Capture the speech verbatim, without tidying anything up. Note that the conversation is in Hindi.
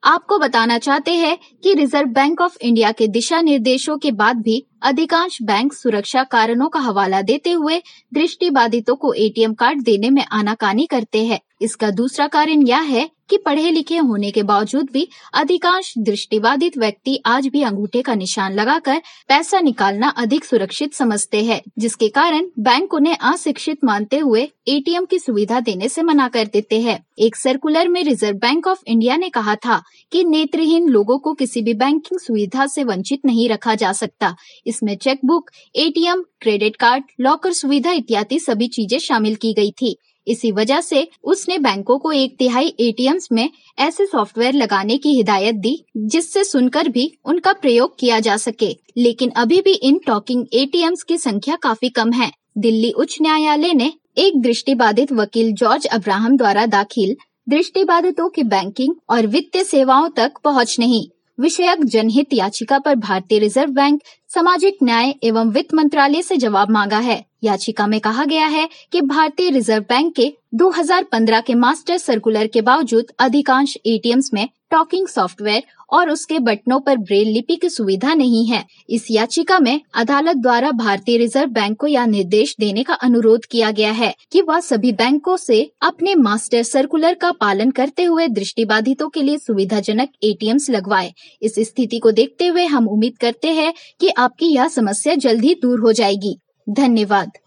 आपको बताना चाहते हैं कि रिजर्व बैंक ऑफ इंडिया के दिशा निर्देशों के बाद भी अधिकांश बैंक सुरक्षा कारणों का हवाला देते हुए दृष्टिबाधितों को एटीएम कार्ड देने में आनाकानी करते हैं। इसका दूसरा कारण यह है कि पढ़े लिखे होने के बावजूद भी अधिकांश दृष्टिबाधित व्यक्ति आज भी अंगूठे का निशान लगाकर पैसा निकालना अधिक सुरक्षित समझते हैं, जिसके कारण बैंक उन्हें अशिक्षित मानते हुए एटीएम की सुविधा देने से मना कर देते हैं। एक सर्कुलर में रिजर्व बैंक ऑफ इंडिया ने कहा था कि नेत्रहीन लोगों को किसी भी बैंकिंग सुविधा से वंचित नहीं रखा जा सकता। इसमें chequebook, ATM, credit card, locker सुविधा इत्यादि सभी चीजें शामिल की गई थी। इसी वजह से उसने बैंकों को एक तिहाई एटीएम्स में ऐसे सॉफ्टवेयर लगाने की हिदायत दी जिससे सुनकर भी उनका प्रयोग किया जा सके। लेकिन अभी भी इन टॉकिंग एटीएम्स की संख्या काफी कम है। दिल्ली उच्च न्यायालय ने एक दृष्टिबाधित वकील जॉर्ज अब्राहम द्वारा दाखिल दृष्टिबाधितों की बैंकिंग और वित्तीय सेवाओं तक पहुंच नहीं विषयक जनहित याचिका पर भारतीय रिजर्व बैंक, सामाजिक न्याय एवं वित्त मंत्रालय से जवाब मांगा है। याचिका में कहा गया है कि भारतीय रिजर्व बैंक के दो हज़ार पंद्रह के मास्टर सर्कुलर के बावजूद अधिकांश एटीएम्स में टॉकिंग सॉफ्टवेयर और उसके बटनों पर ब्रेल लिपि की सुविधा नहीं है। इस याचिका में अदालत द्वारा भारतीय रिजर्व बैंक को यह निर्देश देने का अनुरोध किया गया है कि वह सभी बैंकों से अपने मास्टर सर्कुलर का पालन करते हुए दृष्टिबाधितों के लिए सुविधाजनक एटीएम्स लगवाए। इस स्थिति को देखते हुए हम उम्मीद करते हैं कि आपकी यह समस्या जल्द ही दूर हो जाएगी। धन्यवाद।